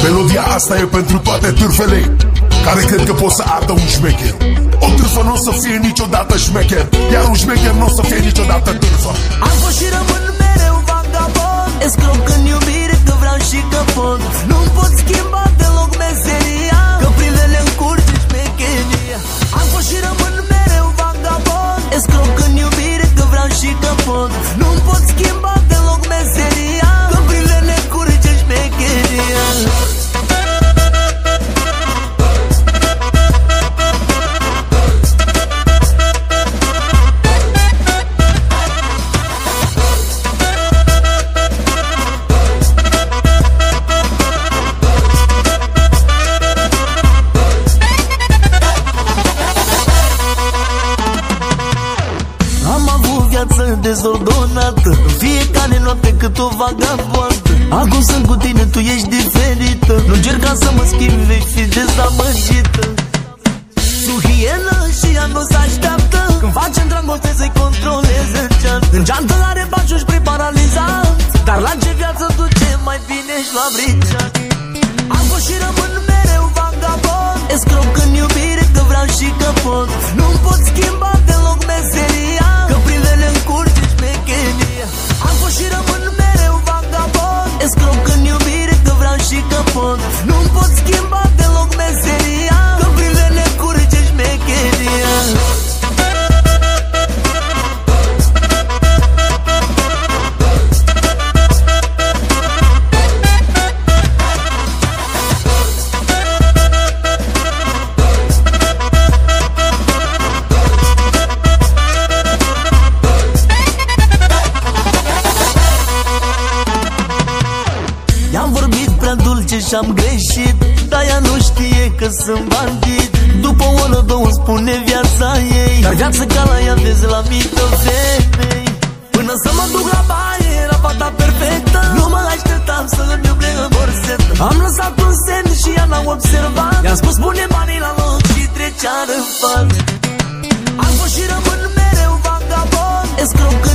Melodia asta e pentru toate târfele care cred că pot să ardă un șmecher. O târfă nu o să fie niciodată șmecher, iar un șmecher nu o să fie niciodată târfă. Am fost și rămân mereu vagabond, escroc în iubire că vreau și că pot. Nu-mi pot schimba deloc meseria, că prin vele încurge șmecheria. Am fost și rămân mereu vagabond, escroc în iubire că vreau și că pot. Nu-mi pot schimba deloc meseria, că prin vele încurge șmecheria. Dezordonată, în fiecare noapte cât o vagabondă. Acum sunt cu tine, tu ești diferită. Nu încerca să mă schimbi, vei fi dezamăgită. Sunt hienă și ea nu se așteaptă. Când facem dragoste să-i controleze în geantă. În geantă are baciuși preparalizat, dar la ce viață duce mai bine și la bricean. Am fost și rămân mereu vagabond, escroc în iubire că vreau și că pot. Nu-mi pot schimba deloc meseria, că prin vele încurge șmecheria. Am fost și rămân mereu vagabond, escroc în iubire că vreau și că pot. Nu-mi pot schimba deloc meseria, că prin vele încurge șmecheria. Și-am greșit, dar ea nu știe că sunt bandit. După o oră, două spune viața ei, dar viața ca la ea vezi la mii de femei. Până să mă duc la baie, era fata perfectă. Nu mă așteptam să îmi umble în borsetă. Am lăsat un semn și ea n-a observat. I-am spus pune banii la loc și trecea în față. Am fost și rămân mereu vagabond, escroc